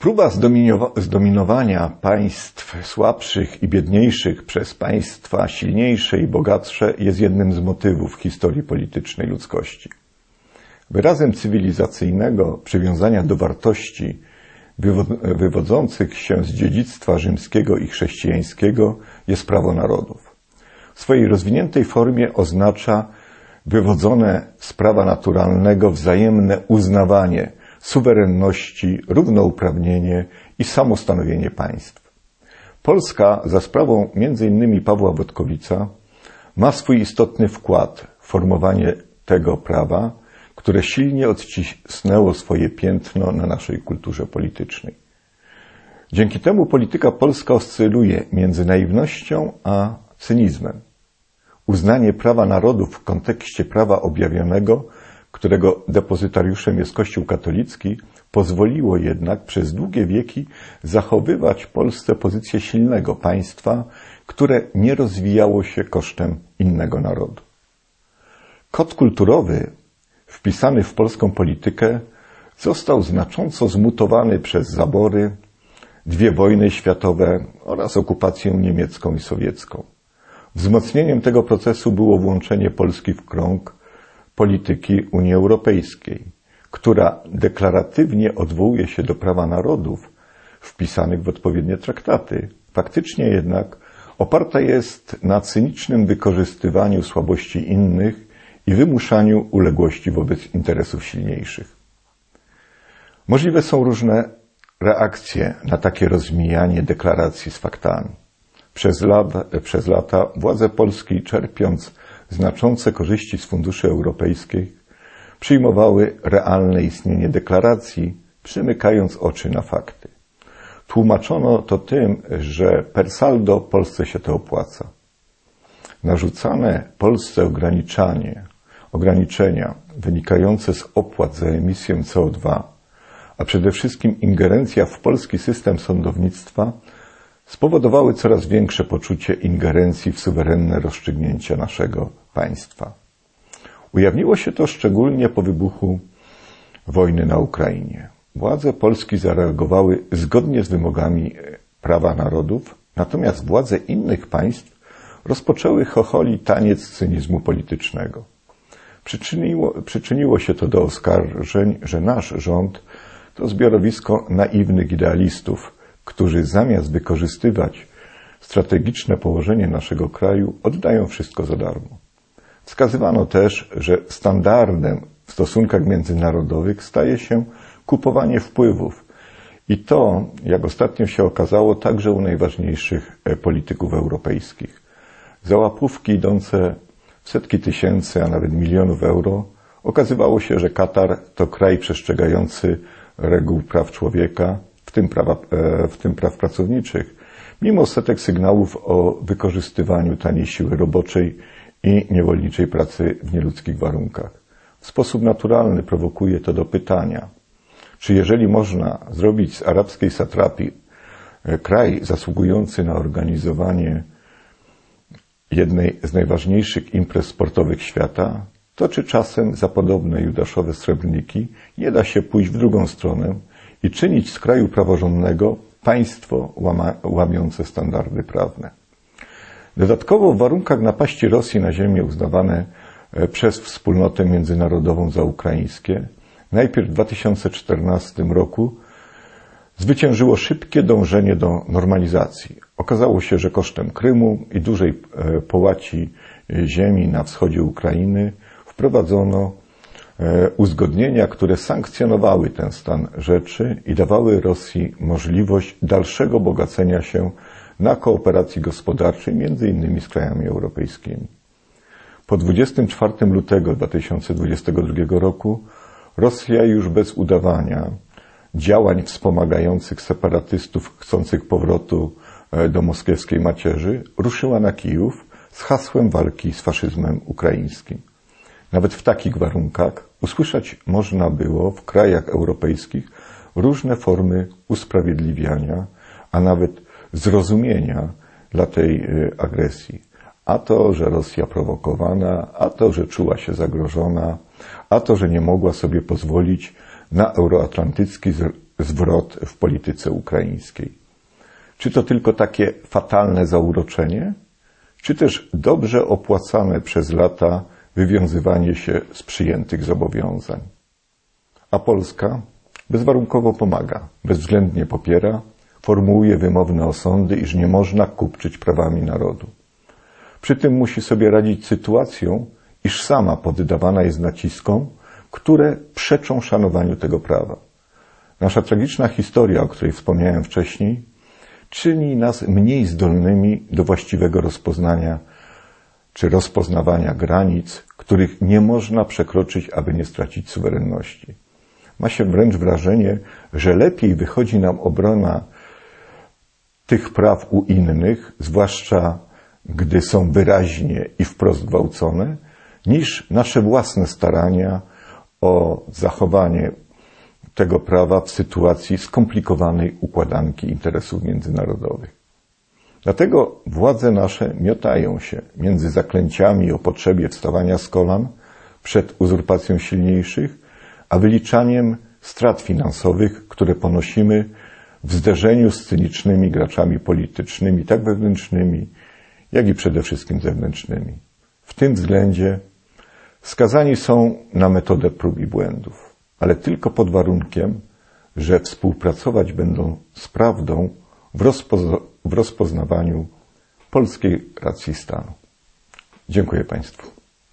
Próba zdominowania państw słabszych i biedniejszych przez państwa silniejsze i bogatsze jest jednym z motywów historii politycznej ludzkości. Wyrazem cywilizacyjnego przywiązania do wartości wywodzących się z dziedzictwa rzymskiego i chrześcijańskiego jest prawo narodów. W swojej rozwiniętej formie oznacza wywodzone z prawa naturalnego wzajemne uznawanie suwerenności, równouprawnienie i samostanowienie państw. Polska za sprawą m.in. Pawła Wodkowica ma swój istotny wkład w formowanie tego prawa, które silnie odcisnęło swoje piętno na naszej kulturze politycznej. Dzięki temu polityka polska oscyluje między naiwnością a cynizmem. Uznanie prawa narodów w kontekście prawa objawionego, którego depozytariuszem jest Kościół katolicki, pozwoliło jednak przez długie wieki zachowywać Polsce pozycję silnego państwa, które nie rozwijało się kosztem innego narodu. Kod kulturowy wpisany w polską politykę został znacząco zmutowany przez zabory, dwie wojny światowe oraz okupację niemiecką i sowiecką. Wzmocnieniem tego procesu było włączenie Polski w krąg polityki Unii Europejskiej, która deklaratywnie odwołuje się do prawa narodów wpisanych w odpowiednie traktaty. Faktycznie jednak oparta jest na cynicznym wykorzystywaniu słabości innych i wymuszaniu uległości wobec interesów silniejszych. Możliwe są różne reakcje na takie rozmijanie deklaracji z faktami. Przez lata władze Polski, czerpiąc znaczące korzyści z funduszy europejskich, przyjmowały realne istnienie deklaracji, przymykając oczy na fakty. Tłumaczono to tym, że per saldo Polsce się to opłaca. Narzucane Polsce ograniczenia wynikające z opłat za emisję CO2, a przede wszystkim ingerencja w polski system sądownictwa spowodowały coraz większe poczucie ingerencji w suwerenne rozstrzygnięcia naszego państwa. Ujawniło się to szczególnie po wybuchu wojny na Ukrainie. Władze Polski zareagowały zgodnie z wymogami prawa narodów, natomiast władze innych państw rozpoczęły chocholi taniec cynizmu politycznego. Przyczyniło się to do oskarżeń, że nasz rząd to zbiorowisko naiwnych idealistów, którzy zamiast wykorzystywać strategiczne położenie naszego kraju, oddają wszystko za darmo. Wskazywano też, że standardem w stosunkach międzynarodowych staje się kupowanie wpływów. I to, jak ostatnio się okazało, także u najważniejszych polityków europejskich. Za łapówki idące w setki tysięcy, a nawet milionów euro, okazywało się, że Katar to kraj przestrzegający reguł praw człowieka, w tym praw pracowniczych, mimo setek sygnałów o wykorzystywaniu taniej siły roboczej i niewolniczej pracy w nieludzkich warunkach. W sposób naturalny prowokuje to do pytania, czy jeżeli można zrobić z arabskiej satrapii kraj zasługujący na organizowanie jednej z najważniejszych imprez sportowych świata, to czy czasem za podobne judaszowe srebrniki nie da się pójść w drugą stronę i czynić z kraju praworządnego państwo łamiące standardy prawne. Dodatkowo w warunkach napaści Rosji na ziemię uznawane przez wspólnotę międzynarodową za ukraińskie, najpierw w 2014 roku zwyciężyło szybkie dążenie do normalizacji. Okazało się, że kosztem Krymu i dużej połaci ziemi na wschodzie Ukrainy wprowadzono uzgodnienia, które sankcjonowały ten stan rzeczy i dawały Rosji możliwość dalszego bogacenia się na kooperacji gospodarczej, między innymi z krajami europejskimi. Po 24 lutego 2022 roku Rosja już bez udawania działań wspomagających separatystów chcących powrotu do moskiewskiej macierzy ruszyła na Kijów z hasłem walki z faszyzmem ukraińskim. Nawet w takich warunkach usłyszeć można było w krajach europejskich różne formy usprawiedliwiania, a nawet zrozumienia dla tej agresji. A to, że Rosja prowokowana, a to, że czuła się zagrożona, a to, że nie mogła sobie pozwolić na euroatlantycki zwrot w polityce ukraińskiej. Czy to tylko takie fatalne zauroczenie, czy też dobrze opłacane przez lata wywiązywanie się z przyjętych zobowiązań? A Polska bezwarunkowo pomaga, bezwzględnie popiera, formułuje wymowne osądy, iż nie można kupczyć prawami narodu. Przy tym musi sobie radzić z sytuacją, iż sama poddawana jest naciskom, które przeczą szanowaniu tego prawa. Nasza tragiczna historia, o której wspomniałem wcześniej, czyni nas mniej zdolnymi do właściwego rozpoznania czy rozpoznawania granic, których nie można przekroczyć, aby nie stracić suwerenności. Ma się wręcz wrażenie, że lepiej wychodzi nam obrona tych praw u innych, zwłaszcza gdy są wyraźnie i wprost gwałcone, niż nasze własne starania o zachowanie tego prawa w sytuacji skomplikowanej układanki interesów międzynarodowych. Dlatego władze nasze miotają się między zaklęciami o potrzebie wstawania z kolan przed uzurpacją silniejszych, a wyliczaniem strat finansowych, które ponosimy w zderzeniu z cynicznymi graczami politycznymi, tak wewnętrznymi, jak i przede wszystkim zewnętrznymi. W tym względzie skazani są na metodę prób i błędów, ale tylko pod warunkiem, że współpracować będą z prawdą w rozpoznawaniu polskiej racji stanu. Dziękuję Państwu.